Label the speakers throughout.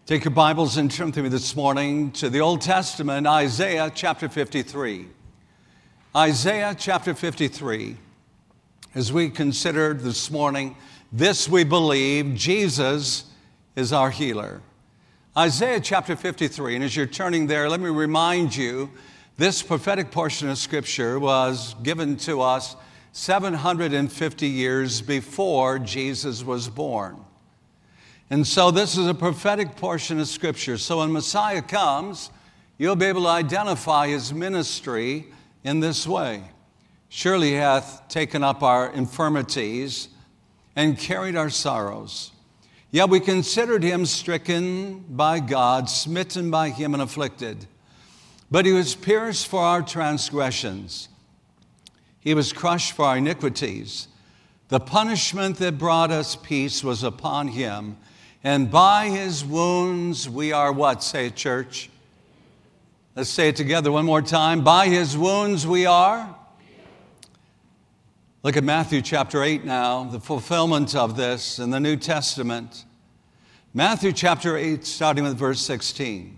Speaker 1: Take your Bibles and turn with me this morning to the Old Testament, Isaiah chapter 53. Isaiah chapter 53. As we considered this morning, this we believe, Jesus is our healer. Isaiah chapter 53, and as you're turning there, let me remind you, this prophetic portion of Scripture was given to us 750 years before Jesus was born. And so this is a prophetic portion of Scripture. So when Messiah comes, you'll be able to identify his ministry in this way. Surely he hath taken up our infirmities and carried our sorrows. Yet we considered him stricken by God, smitten by him and afflicted. But he was pierced for our transgressions. He was crushed for our iniquities. The punishment that brought us peace was upon him. And by his wounds we are what? Say it, church. Let's say it together one more time. By his wounds we are. Look at Matthew chapter 8 now, the fulfillment of this in the New Testament. Matthew chapter 8, starting with verse 16.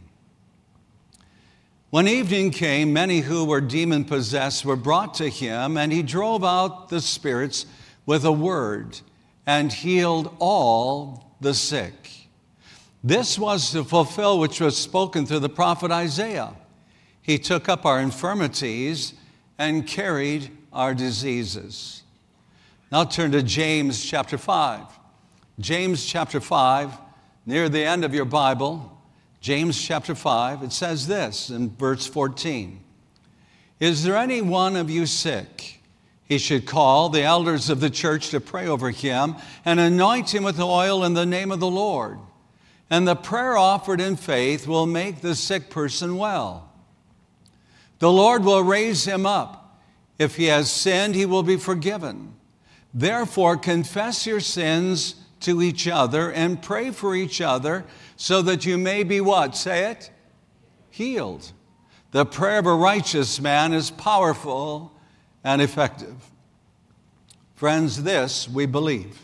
Speaker 1: When evening came, many who were demon-possessed were brought to him, and he drove out the spirits with a word and healed all the sick. This was to fulfill which was spoken through the prophet Isaiah. He took up our infirmities and carried our diseases. Now turn to James chapter 5. James chapter 5, near the end of your Bible, James chapter 5, it says this in verse 14. Is there any one of you sick? He should call the elders of the church to pray over him and anoint him with oil in the name of the Lord. And the prayer offered in faith will make the sick person well. The Lord will raise him up. If he has sinned, he will be forgiven. Therefore, confess your sins to each other and pray for each other so that you may be what? Say it. Healed. The prayer of a righteous man is powerful and effective. Friends, this we believe.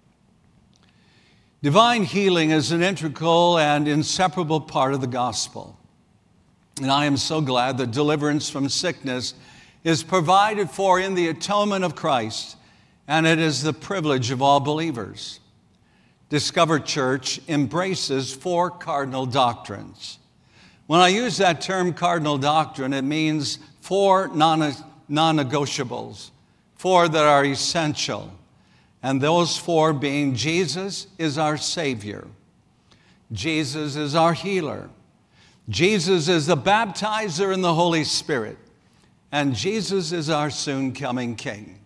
Speaker 1: Divine healing is an integral and inseparable part of the gospel. And I am so glad that deliverance from sickness is provided for in the atonement of Christ, and it is the privilege of all believers. Discover Church embraces 4 cardinal doctrines. When I use that term cardinal doctrine, it means 4 non-negotiables, 4 that are essential, and those 4 being Jesus is our Savior, Jesus is our healer, Jesus is the baptizer in the Holy Spirit, and Jesus is our soon-coming King.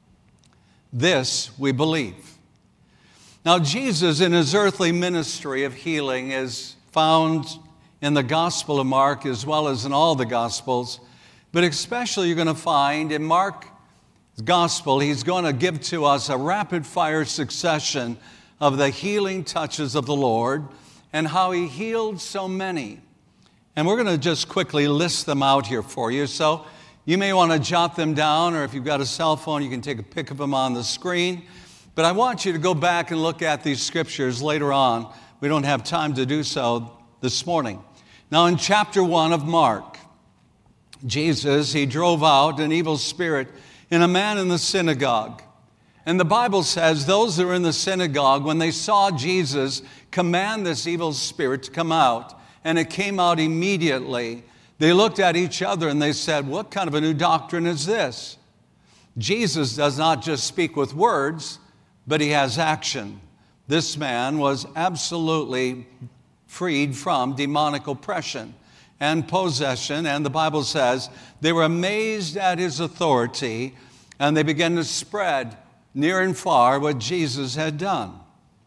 Speaker 1: This we believe. Now, Jesus in his earthly ministry of healing is found in the Gospel of Mark as well as in all the Gospels. But especially you're going to find in Mark's gospel, he's going to give to us a rapid-fire succession of the healing touches of the Lord and how he healed so many. And we're going to just quickly list them out here for you. So you may want to jot them down, or if you've got a cell phone, you can take a pic of them on the screen. But I want you to go back and look at these scriptures later on. We don't have time to do so this morning. Now in chapter 1 of Mark, Jesus, he drove out an evil spirit in a man in the synagogue. And the Bible says those that were in the synagogue, when they saw Jesus command this evil spirit to come out, and it came out immediately, they looked at each other and they said, what kind of a new doctrine is this? Jesus does not just speak with words, but he has action. This man was absolutely freed from demonic oppression and possession, and the Bible says they were amazed at his authority, and they began to spread near and far what Jesus had done.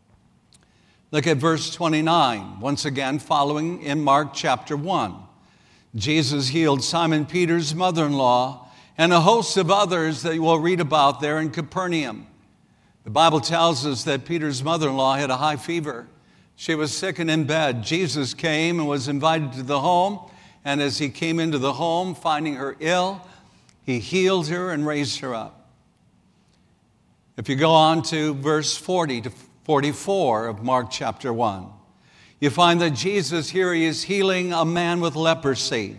Speaker 1: Look at verse 29, once again following in Mark chapter 1. Jesus healed Simon Peter's mother-in-law and a host of others that we'll read about there in Capernaum. The Bible tells us that Peter's mother-in-law had a high fever. She was sick and in bed. Jesus came and was invited to the home. And as he came into the home, finding her ill, he healed her and raised her up. If you go on to verse 40 to 44 of Mark chapter 1, You find that Jesus here, he is healing a man with leprosy.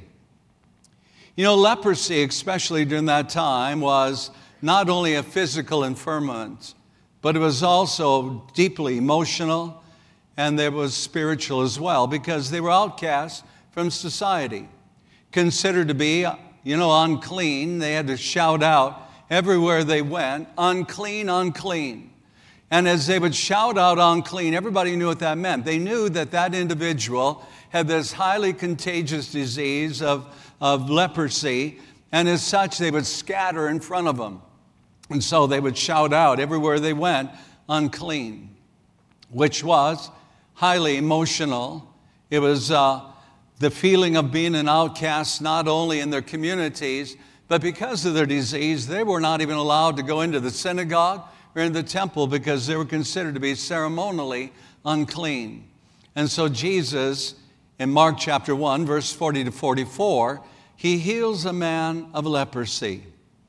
Speaker 1: You know, leprosy, especially during that time, was not only a physical infirmity, but it was also deeply emotional, and there was spiritual as well, because they were outcasts from society, considered to be, unclean. They had to shout out everywhere they went, unclean, unclean. And as they would shout out unclean, everybody knew what that meant. They knew that that individual had this highly contagious disease of leprosy, and as such, they would scatter in front of them. And so they would shout out everywhere they went, unclean, which was highly emotional. It was the feeling of being an outcast, not only in their communities, but because of their disease, they were not even allowed to go into the synagogue or in the temple because they were considered to be ceremonially unclean. And so Jesus, in Mark chapter 1, verse 40 to 44, he heals a man of leprosy.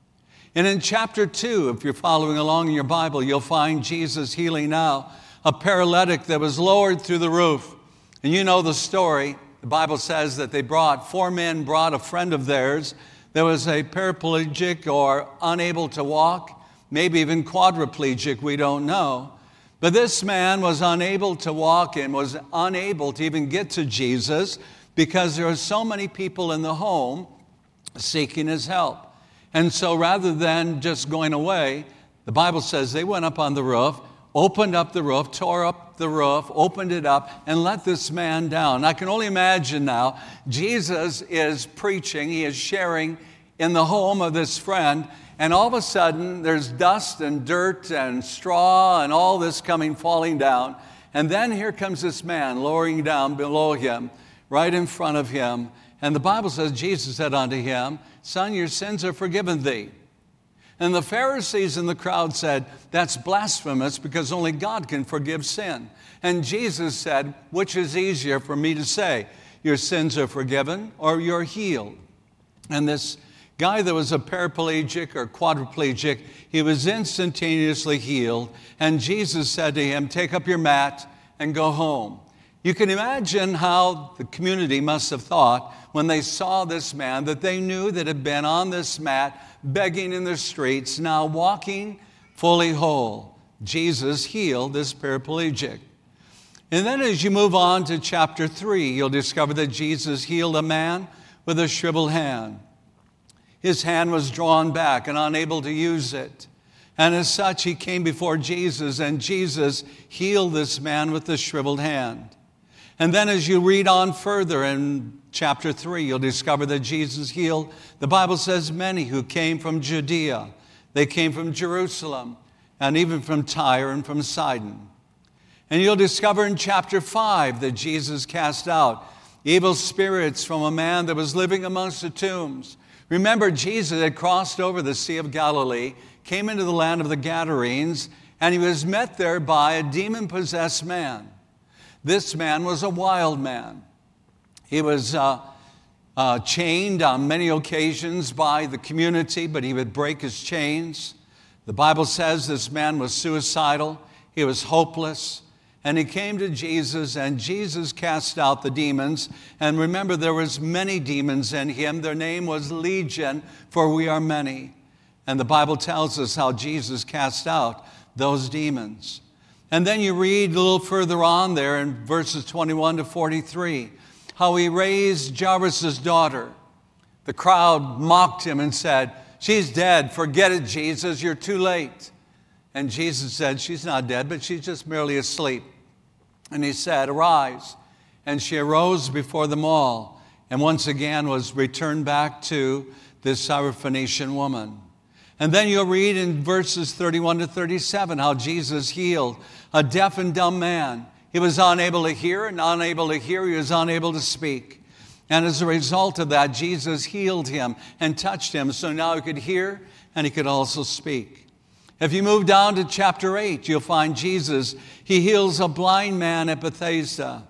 Speaker 1: And in chapter 2, if you're following along in your Bible, you'll find Jesus healing now a paralytic that was lowered through the roof. And you know the story. The Bible says that four men brought a friend of theirs that was a paraplegic or unable to walk, maybe even quadriplegic, we don't know. But this man was unable to walk and was unable to even get to Jesus because there were so many people in the home seeking his help. And so rather than just going away, the Bible says they went up on the roof, opened up the roof, tore up the roof, opened it up, and let this man down. I can only imagine now, Jesus is preaching, he is sharing in the home of this friend, and all of a sudden there's dust and dirt and straw and all this falling down. And then here comes this man lowering down below him, right in front of him. And the Bible says, Jesus said unto him, Son, your sins are forgiven thee. And the Pharisees in the crowd said, that's blasphemous because only God can forgive sin. And Jesus said, which is easier for me to say, your sins are forgiven or you're healed? And this guy that was a paraplegic or quadriplegic, he was instantaneously healed. And Jesus said to him, take up your mat and go home. You can imagine how the community must have thought when they saw this man that they knew that had been on this mat, begging in the streets, now walking fully whole. Jesus healed this paraplegic. And then as you move on to chapter 3, you'll discover that Jesus healed a man with a shriveled hand. His hand was drawn back and unable to use it. And as such, he came before Jesus, and Jesus healed this man with the shriveled hand. And then as you read on further in chapter 3, you'll discover that Jesus healed, the Bible says, many who came from Judea. They came from Jerusalem and even from Tyre and from Sidon. And you'll discover in chapter 5 that Jesus cast out evil spirits from a man that was living amongst the tombs. Remember, Jesus had crossed over the Sea of Galilee, came into the land of the Gadarenes, and he was met there by a demon-possessed man. This man was a wild man. He was chained on many occasions by the community, but he would break his chains. The Bible says this man was suicidal. He was hopeless. And he came to Jesus, and Jesus cast out the demons. And remember, there was many demons in him. Their name was Legion, for we are many. And the Bible tells us how Jesus cast out those demons. And then you read a little further on there in verses 21 to 43, how he raised Jairus' daughter. The crowd mocked him and said, she's dead. Forget it, Jesus. You're too late. And Jesus said, she's not dead, but she's just merely asleep. And he said, arise. And she arose before them all, and once again was returned back to this Syrophoenician woman. And then you'll read in verses 31 to 37 how Jesus healed a deaf and dumb man. He was unable to hear, and unable to hear, he was unable to speak. And as a result of that, Jesus healed him and touched him, so now he could hear and he could also speak. If you move down to chapter 8, you'll find Jesus, he heals a blind man at Bethsaida,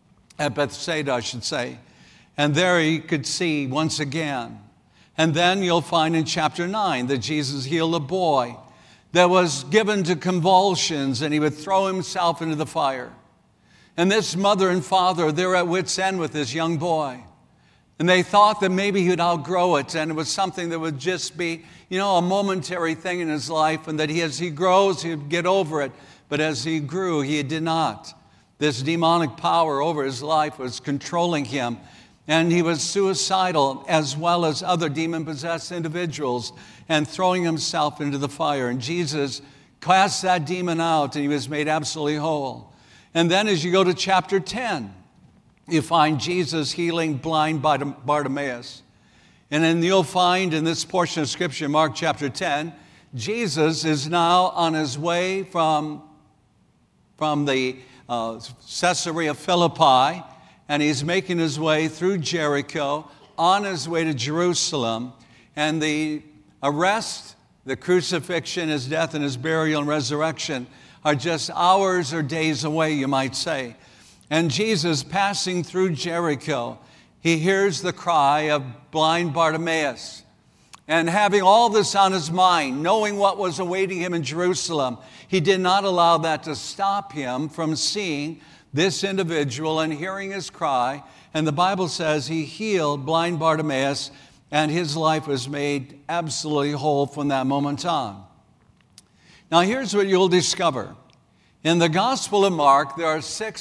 Speaker 1: I should say. And there he could see once again. And then you'll find in chapter 9 that Jesus healed a boy that was given to convulsions, and he would throw himself into the fire. And this mother and father, they're at wit's end with this young boy. And they thought that maybe he'd outgrow it, and it was something that would just be, a momentary thing in his life, and that as he grows, he'd get over it. But as he grew, he did not. This demonic power over his life was controlling him, and he was suicidal as well as other demon-possessed individuals, and throwing himself into the fire. And Jesus cast that demon out, and he was made absolutely whole. And then as you go to chapter 10, you find Jesus healing blind Bartimaeus. And then you'll find in this portion of Scripture, Mark chapter 10, Jesus is now on his way from the Caesarea Philippi, and he's making his way through Jericho, on his way to Jerusalem. And the arrest, the crucifixion, his death, and his burial and resurrection are just hours or days away, you might say. And Jesus, passing through Jericho, he hears the cry of blind Bartimaeus. And having all this on his mind, knowing what was awaiting him in Jerusalem, he did not allow that to stop him from seeing this individual and hearing his cry. And the Bible says he healed blind Bartimaeus, and his life was made absolutely whole from that moment on. Now here's what you'll discover. In the Gospel of Mark, there are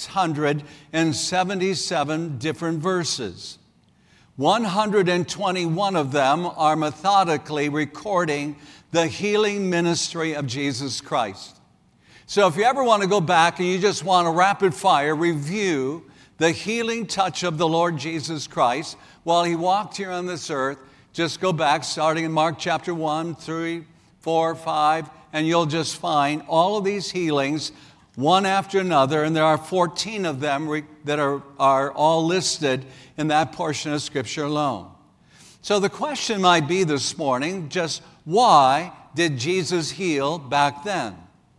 Speaker 1: 677 different verses. 121 of them are methodically recording the healing ministry of Jesus Christ. So if you ever want to go back and you just want to rapid fire review the healing touch of the Lord Jesus Christ while he walked here on this earth, just go back starting in Mark chapter 1, 3, 4, 5, and you'll just find all of these healings one after another, and there are 14 of them that are all listed in that portion of Scripture alone. So the question might be this morning, just why did Jesus heal back then?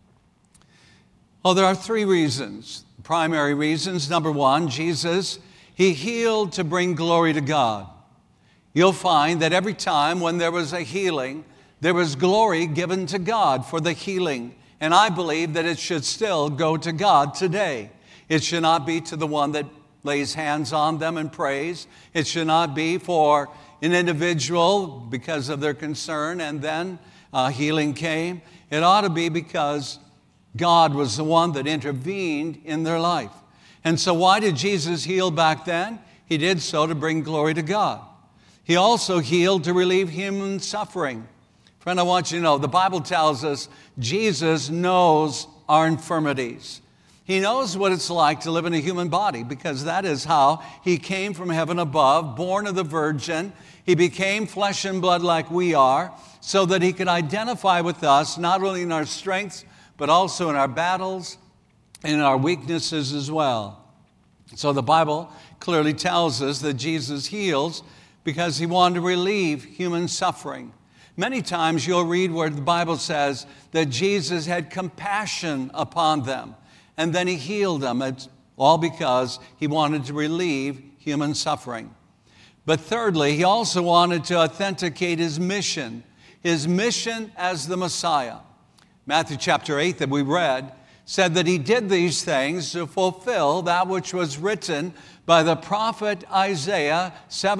Speaker 1: Well, there are three reasons, primary reasons. Number one, Jesus, he healed to bring glory to God. You'll find that every time when there was a healing, there was glory given to God for the healing. And I believe that it should still go to God today. It should not be to the one that lays hands on them and prays. It should not be for an individual because of their concern and then healing came. It ought to be because God was the one that intervened in their life. And so why did Jesus heal back then? He did so to bring glory to God. He also healed to relieve human suffering. Friend, I want you to know, the Bible tells us Jesus knows our infirmities. He knows what it's like to live in a human body because that is how he came from heaven above, born of the Virgin. He became flesh and blood like we are so that he could identify with us not only in our strengths but also in our battles and in our weaknesses as well. So the Bible clearly tells us that Jesus heals because he wanted to relieve human suffering. Many times you'll read where the Bible says that Jesus had compassion upon them, and then he healed them. It's all because he wanted to relieve human suffering. But thirdly, he also wanted to authenticate his mission as the Messiah. Matthew chapter 8 that we read said that he did these things to fulfill that which was written by the prophet Isaiah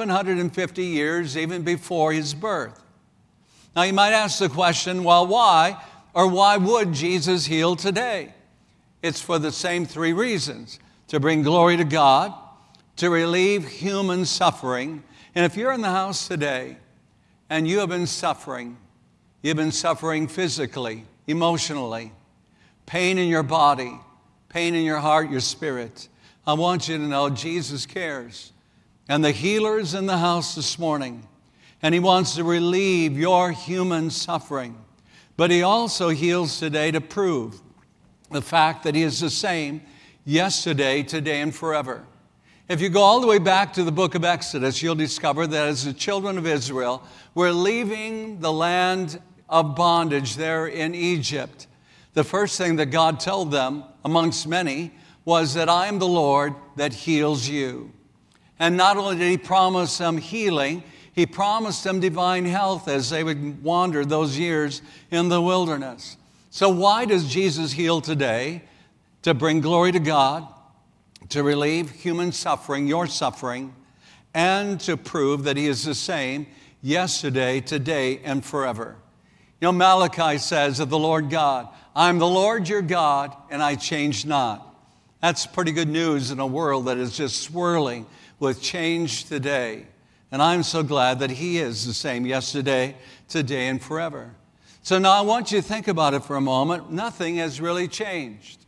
Speaker 1: 750 years even before his birth. Now you might ask the question, well, why would Jesus heal today? It's for the same three reasons: to bring glory to God, to relieve human suffering. And if you're in the house today and you have been suffering, you've been suffering physically, emotionally, pain in your body, pain in your heart, your spirit, I want you to know Jesus cares. And the healer is in the house this morning. And he wants to relieve your human suffering. But he also heals today to prove the fact that he is the same yesterday, today, and forever. If you go all the way back to the book of Exodus, you'll discover that as the children of Israel were leaving the land of bondage there in Egypt, the first thing that God told them, amongst many, was that I am the Lord that heals you. And not only did he promise them healing, he promised them divine health as they would wander those years in the wilderness. So why does Jesus heal today? To bring glory to God, to relieve human suffering, your suffering, and to prove that he is the same yesterday, today, and forever. You know, Malachi says of the Lord God, I'm the Lord your God, and I change not. That's pretty good news in a world that is just swirling with change today. And I'm so glad that he is the same yesterday, today, and forever. So now I want you to think about it for a moment. Nothing has really changed.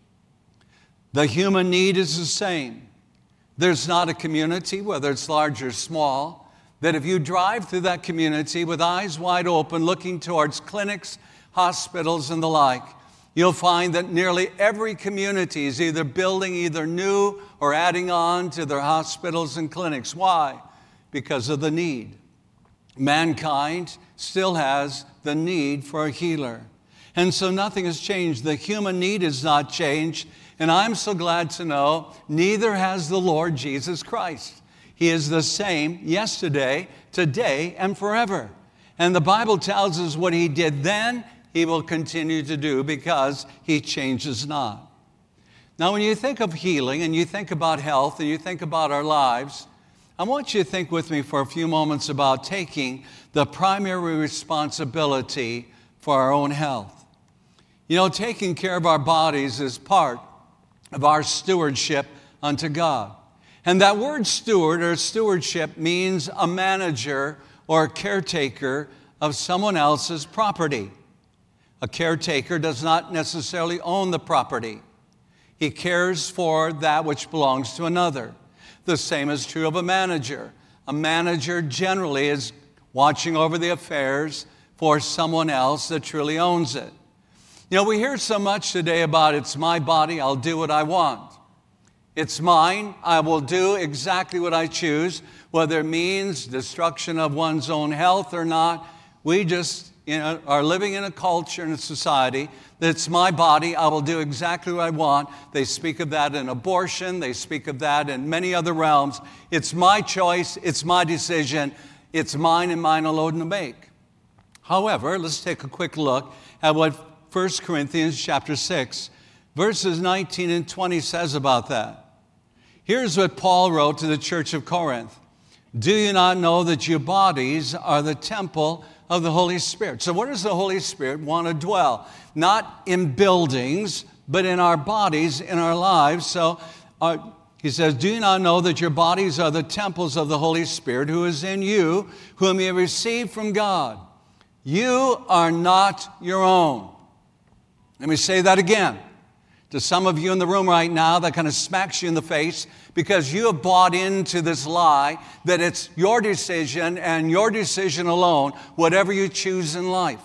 Speaker 1: The human need is the same. There's not a community, whether it's large or small, that if you drive through that community with eyes wide open, looking towards clinics, hospitals, and the like, you'll find that nearly every community is either building either new or adding on to their hospitals and clinics. Why? Because of the need. Mankind still has the need for a healer. And so nothing has changed. The human need has not changed. And I'm so glad to know neither has the Lord Jesus Christ. He is the same yesterday, today, and forever. And the Bible tells us what he did then, he will continue to do because he changes not. Now, when you think of healing and you think about health and you think about our lives, I want you to think with me for a few moments about taking the primary responsibility for our own health. You know, taking care of our bodies is part of our stewardship unto God. And that word steward or stewardship means a manager or a caretaker of someone else's property. A caretaker does not necessarily own the property. He cares for that which belongs to another. The same is true of a manager. A manager generally is watching over the affairs for someone else that truly owns it. You know, we hear so much today about it's my body, I'll do what I want. It's mine, I will do exactly what I choose, whether it means destruction of one's own health or not. We just are living in a culture and a society that it's my body, I will do exactly what I want. They speak of that in abortion, they speak of that in many other realms. It's my choice, it's my decision, it's mine and mine alone to make. However, let's take a quick look at what 1 Corinthians chapter 6, verses 19 and 20 says about that. Here's what Paul wrote to the church of Corinth. Do you not know that your bodies are the temple of the Holy Spirit? So where does the Holy Spirit want to dwell? Not in buildings, but in our bodies, in our lives. So he says, do you not know that your bodies are the temples of the Holy Spirit who is in you, whom you have received from God? You are not your own. Let me say that again. To some of you in the room right now, that kind of smacks you in the face because you have bought into this lie that it's your decision and your decision alone, whatever you choose in life.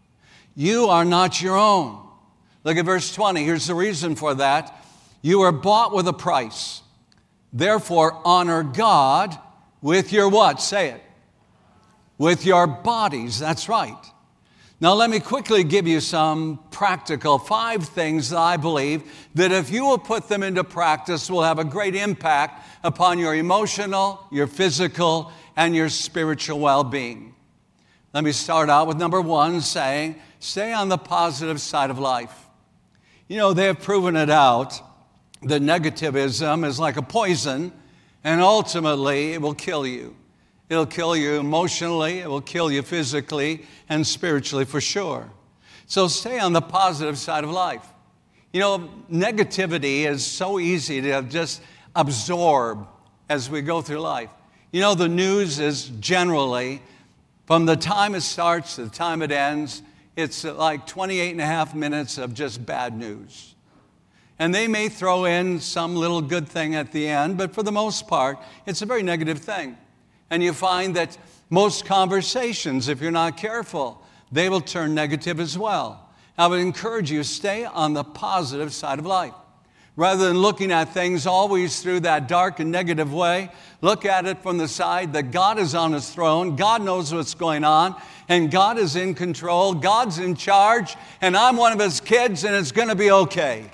Speaker 1: You are not your own. Look at verse 20. Here's the reason for that. You are bought with a price. Therefore, honor God with your what? Say it. With your bodies. That's right. Now, let me quickly give you some practical 5 things that I believe that if you will put them into practice will have a great impact upon your emotional, your physical, and your spiritual well-being. Let me start out with number 1, saying, stay on the positive side of life. You know, they have proven it out that negativism is like a poison, and ultimately it will kill you. It'll kill you emotionally, it will kill you physically and spiritually for sure. So stay on the positive side of life. You know, negativity is so easy to just absorb as we go through life. You know, the news is generally, from the time it starts to the time it ends, it's like 28 and a half minutes of just bad news. And they may throw in some little good thing at the end, but for the most part, it's a very negative thing. And you find that most conversations, if you're not careful, they will turn negative as well. I would encourage you, stay on the positive side of life. Rather than looking at things always through that dark and negative way, look at it from the side that God is on his throne, God knows what's going on, and God is in control, God's in charge, and I'm one of his kids, and it's going to be okay.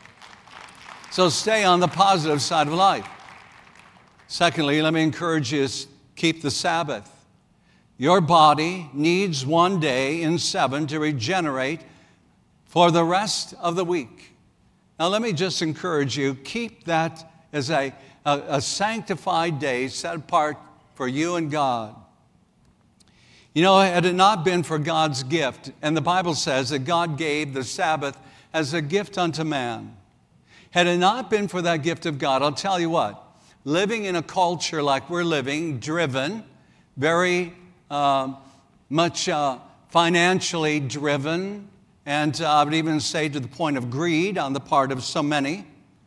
Speaker 1: So stay on the positive side of life. Secondly, let me encourage you to keep the Sabbath. Your body needs one day in 7 to regenerate for the rest of the week. Now let me just encourage you, keep that as a sanctified day set apart for you and God. You know, had it not been for God's gift, and the Bible says that God gave the Sabbath as a gift unto man. Had it not been for that gift of God, I'll tell you what, living in a culture like we're living, driven, very much financially driven, and I would even say to the point of greed on the part of so many.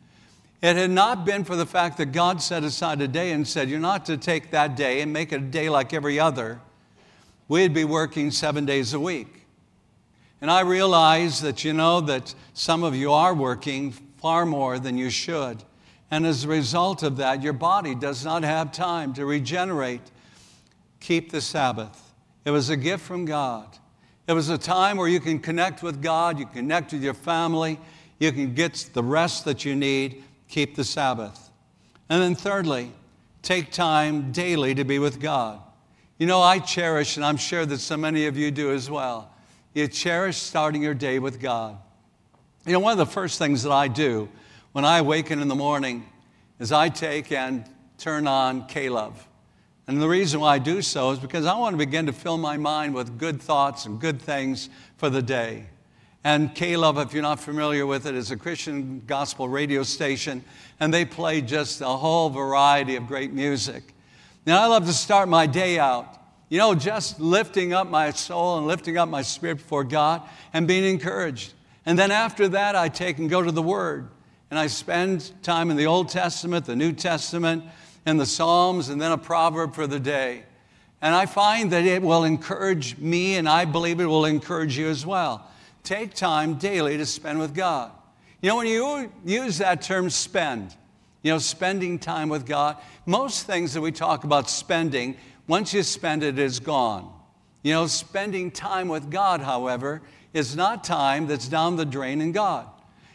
Speaker 1: It had not been for the fact that God set aside a day and said, you're not to take that day and make it a day like every other, we'd be working 7 days a week. And I realize that, you know, that some of you are working far more than you should. And as a result of that, your body does not have time to regenerate. Keep the Sabbath. It was a gift from God. It was a time where you can connect with God, you connect with your family, you can get the rest that you need. Keep the Sabbath. And then thirdly, take time daily to be with God. You know, I cherish, and I'm sure that so many of you do as well, you cherish starting your day with God. You know, one of the first things that I do when I awaken in the morning is I take and turn on K-Love. And the reason why I do so is because I want to begin to fill my mind with good thoughts and good things for the day. And K-Love, if you're not familiar with it, is a Christian gospel radio station, and they play just a whole variety of great music. Now, I love to start my day out, you know, just lifting up my soul and lifting up my spirit before God and being encouraged. And then after that, I take and go to the Word, and I spend time in the Old Testament, the New Testament, and the Psalms, and then a proverb for the day. And I find that it will encourage me, and I believe it will encourage you as well. Take time daily to spend with God. You know, when you use that term spend, you know, spending time with God, most things that we talk about spending, once you spend it, it's gone. You know, spending time with God, however, is not time that's down the drain in God.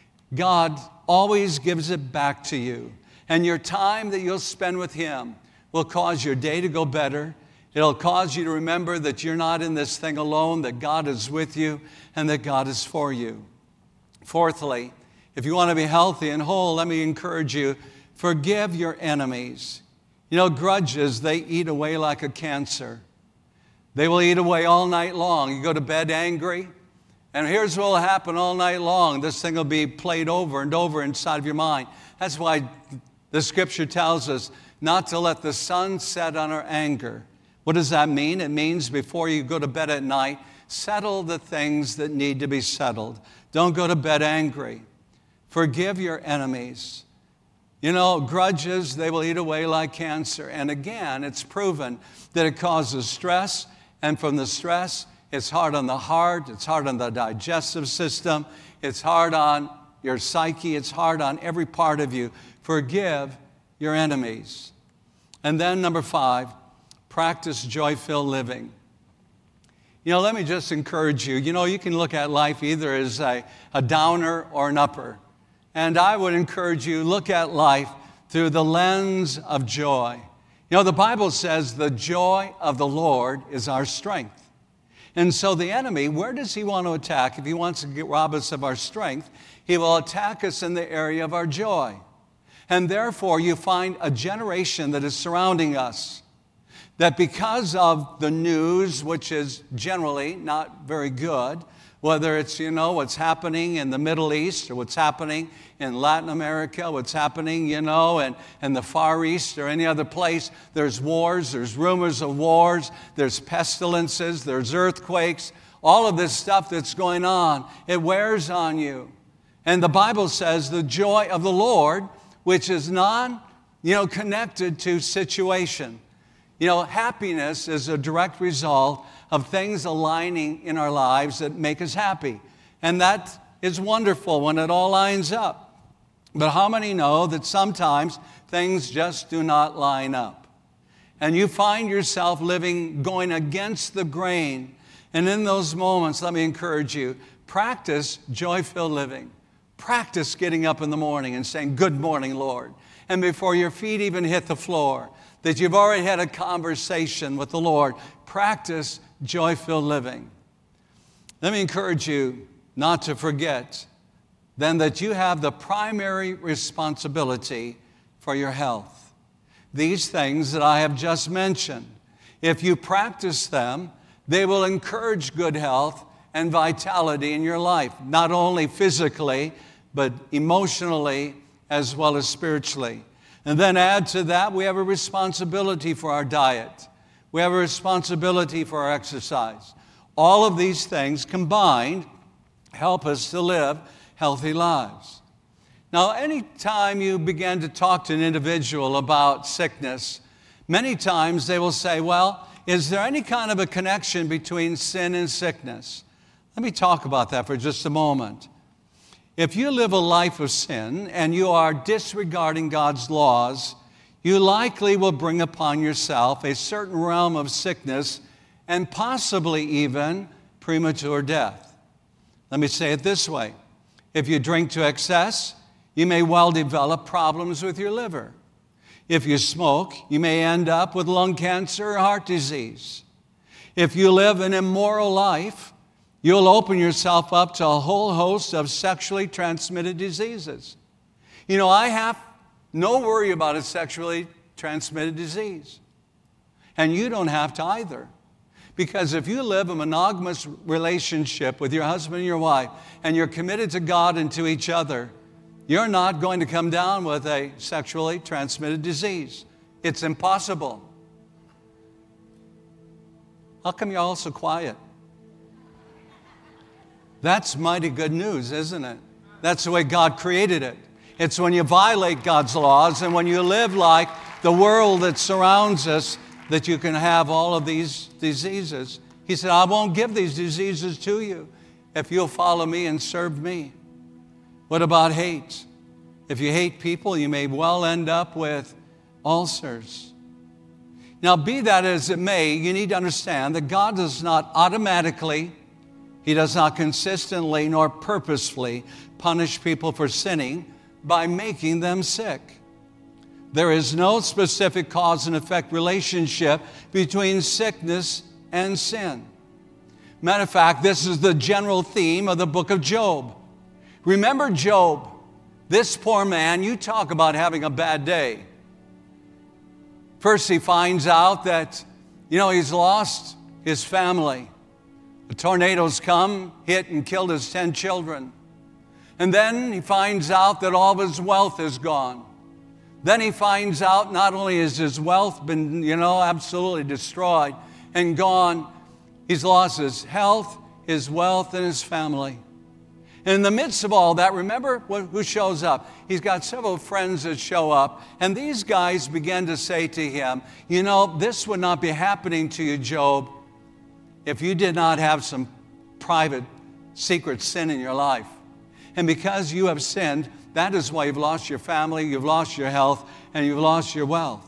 Speaker 1: God always gives it back to you. And your time that you'll spend with Him will cause your day to go better. It'll cause you to remember that you're not in this thing alone, that God is with you and that God is for you. Fourthly, if you want to be healthy and whole, let me encourage you, forgive your enemies. You know, grudges, they eat away like a cancer. They will eat away all night long. You go to bed angry, and here's what will happen all night long. This thing will be played over and over inside of your mind. That's why the Scripture tells us not to let the sun set on our anger. What does that mean? It means before you go to bed at night, settle the things that need to be settled. Don't go to bed angry. Forgive your enemies. You know, grudges, they will eat away like cancer. And again, it's proven that it causes stress. And from the stress, it's hard on the heart. It's hard on the digestive system. It's hard on your psyche. It's hard on every part of you. Forgive your enemies. And then number 5, practice joy-filled living. You know, let me just encourage you. You know, you can look at life either as a downer or an upper. And I would encourage you, look at life through the lens of joy. You know, the Bible says the joy of the Lord is our strength. And so the enemy, where does he want to attack? If he wants to rob us of our strength, he will attack us in the area of our joy. And therefore, you find a generation that is surrounding us that because of the news, which is generally not very good, whether it's, you know, what's happening in the Middle East or what's happening in Latin America, what's happening, you know, in the Far East or any other place, there's wars, there's rumors of wars, there's pestilences, there's earthquakes, all of this stuff that's going on, it wears on you. And the Bible says the joy of the Lord, which is connected to situation. You know, happiness is a direct result of things aligning in our lives that make us happy. And that is wonderful when it all lines up. But how many know that sometimes things just do not line up? And you find yourself going against the grain. And in those moments, let me encourage you, practice joy-filled living. Practice getting up in the morning and saying, "Good morning, Lord." And before your feet even hit the floor, that you've already had a conversation with the Lord. Practice joy-filled living. Let me encourage you not to forget then that you have the primary responsibility for for your health. These things that I have just mentioned, if you practice them, they will encourage good health and vitality in your life, not only physically, but emotionally as well as spiritually. And then add to that, we have a responsibility for our diet. We have a responsibility for our exercise. All of these things combined help us to live healthy lives. Now, anytime you begin to talk to an individual about sickness, many times they will say, well, is there any kind of a connection between sin and sickness? Let me talk about that for just a moment. If you live a life of sin and you are disregarding God's laws, you likely will bring upon yourself a certain realm of sickness and possibly even premature death. Let me say it this way. If you drink to excess, you may well develop problems with your liver. If you smoke, you may end up with lung cancer or heart disease. If you live an immoral life, you'll open yourself up to a whole host of sexually transmitted diseases. You know, I have no worry about a sexually transmitted disease. And you don't have to either. Because if you live a monogamous relationship with your husband and your wife, and you're committed to God and to each other, you're not going to come down with a sexually transmitted disease. It's impossible. How come you're all so quiet? That's mighty good news, isn't it? That's the way God created it. It's when you violate God's laws and when you live like the world that surrounds us that you can have all of these diseases. He said, I won't give these diseases to you if you'll follow me and serve me. What about hate? If you hate people, you may well end up with ulcers. Now, be that as it may, you need to understand that God does not automatically, He does not consistently nor purposefully punish people for sinning by making them sick. There is no specific cause and effect relationship between sickness and sin. Matter of fact, this is the general theme of the book of Job. Remember Job, this poor man, you talk about having a bad day. First he finds out that, he's lost his family. The tornadoes come, hit and killed his 10 children. And then he finds out that all of his wealth is gone. Then he finds out not only has his wealth been, absolutely destroyed and gone, he's lost his health, his wealth, and his family. And in the midst of all that, remember who shows up? He's got several friends that show up, and these guys begin to say to him, this would not be happening to you, Job, if you did not have some private, secret sin in your life. And because you have sinned, that is why you've lost your family, you've lost your health, and you've lost your wealth.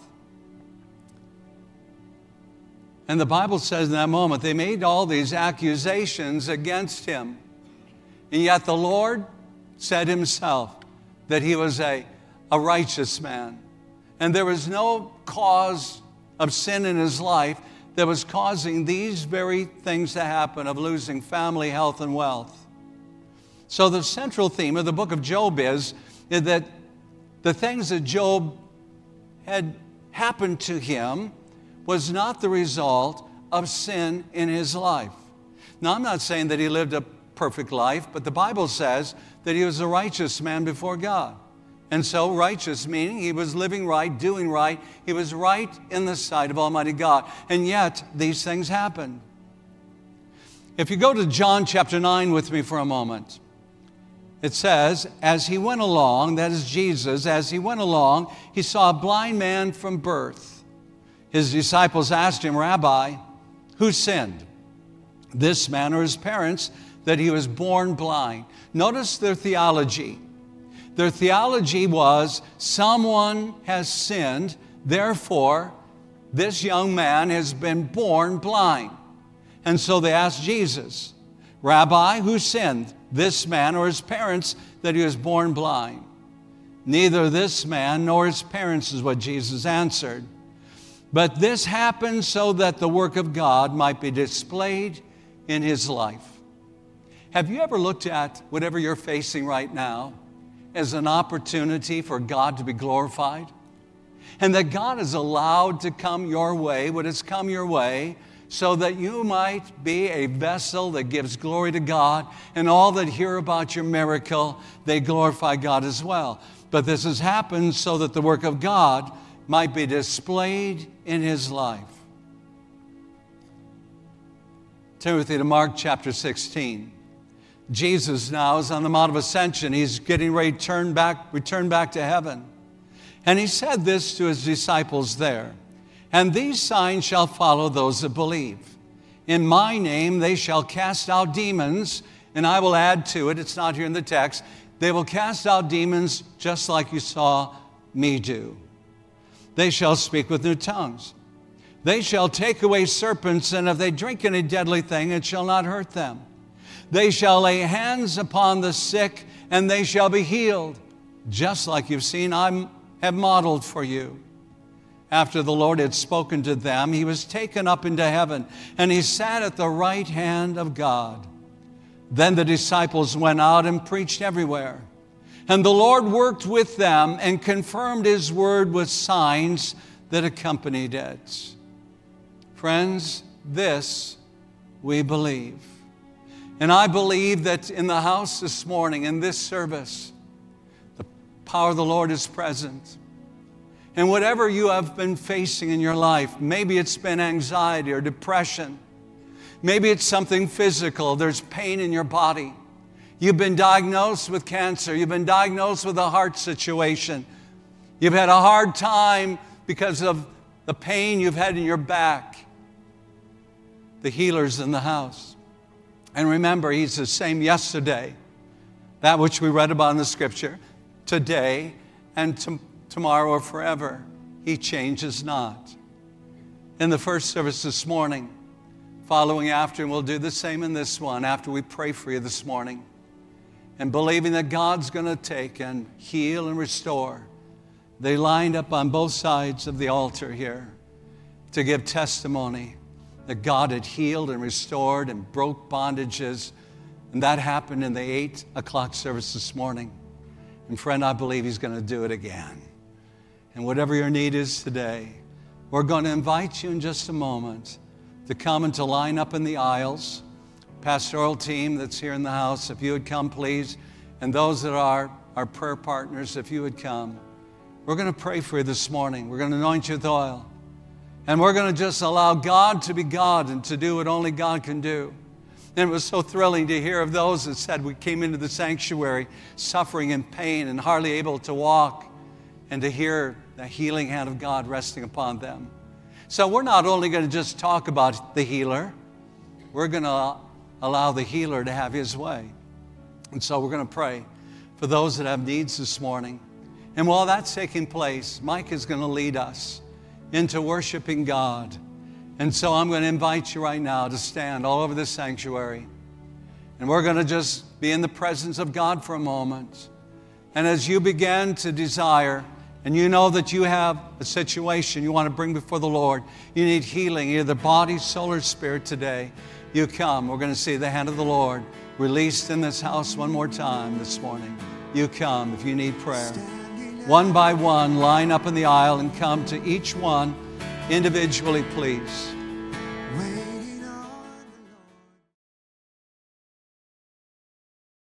Speaker 1: And the Bible says in that moment, they made all these accusations against him. And yet the Lord said himself that he was a righteous man. And there was no cause of sin in his life that was causing these very things to happen, of losing family, health, and wealth. So the central theme of the book of Job is that the things that Job had happened to him was not the result of sin in his life. Now, I'm not saying that he lived a perfect life, but the Bible says that he was a righteous man before God. And so righteous meaning he was living right, doing right. He was right in the sight of Almighty God. And yet these things happened. If you go to John chapter 9 with me for a moment, it says, as he went along, that is Jesus, as he went along, he saw a blind man from birth. His disciples asked him, Rabbi, who sinned, this man or his parents, that he was born blind? Notice their theology. Their theology was, someone has sinned, therefore this young man has been born blind. And so they asked Jesus, Rabbi, who sinned, this man or his parents, that he was born blind? Neither this man nor his parents is what Jesus answered. But this happened so that the work of God might be displayed in his life. Have you ever looked at whatever you're facing right now as an opportunity for God to be glorified? and that God has allowed to come your way, what has come your way, so that you might be a vessel that gives glory to God, and all that hear about your miracle, they glorify God as well. But this has happened so that the work of God might be displayed in his life. Timothy, to Mark chapter 16. Jesus now is on the Mount of Ascension. He's getting ready to return back to heaven. And he said this to his disciples there. And these signs shall follow those that believe. In my name they shall cast out demons. And I will add to it, it's not here in the text, they will cast out demons just like you saw me do. They shall speak with new tongues. They shall take away serpents, and if they drink any deadly thing, it shall not hurt them. They shall lay hands upon the sick, and they shall be healed, just like you've seen I have modeled for you. After the Lord had spoken to them, he was taken up into heaven, and he sat at the right hand of God. Then the disciples went out and preached everywhere. And the Lord worked with them and confirmed his word with signs that accompanied it. Friends, this we believe. And I believe that in the house this morning, in this service, the power of the Lord is present. And whatever you have been facing in your life, maybe it's been anxiety or depression, maybe it's something physical, there's pain in your body. You've been diagnosed with cancer, you've been diagnosed with a heart situation. You've had a hard time because of the pain you've had in your back. The healer's in the house. And remember, he's the same yesterday, that which we read about in the scripture, today and tomorrow or forever. He changes not. In the first service this morning, following after, and we'll do the same in this one after we pray for you this morning, and believing that God's going to take and heal and restore, they lined up on both sides of the altar here to give testimony that God had healed and restored and broke bondages. And that happened in the 8 o'clock service this morning. And friend, I believe he's going to do it again. And whatever your need is today, we're going to invite you in just a moment to come and to line up in the aisles. Pastoral team that's here in the house, if you would come, please. And those that are our prayer partners, if you would come. We're going to pray for you this morning. We're going to anoint you with oil. And we're going to just allow God to be God and to do what only God can do. And it was so thrilling to hear of those that said we came into the sanctuary suffering in pain and hardly able to walk, and to hear the healing hand of God resting upon them. So we're not only going to just talk about the healer, we're going to allow the healer to have his way. And so we're going to pray for those that have needs this morning. And while that's taking place, Mike is going to lead us into worshiping God. And so I'm going to invite you right now to stand all over this sanctuary. And we're going to just be in the presence of God for a moment. And as you begin to desire, and you know that you have a situation you want to bring before the Lord, you need healing, either body, soul, or spirit today, you come. We're going to see the hand of the Lord released in this house one more time this morning. You come if you need prayer. One by one, line up in the aisle and come to each one individually, please.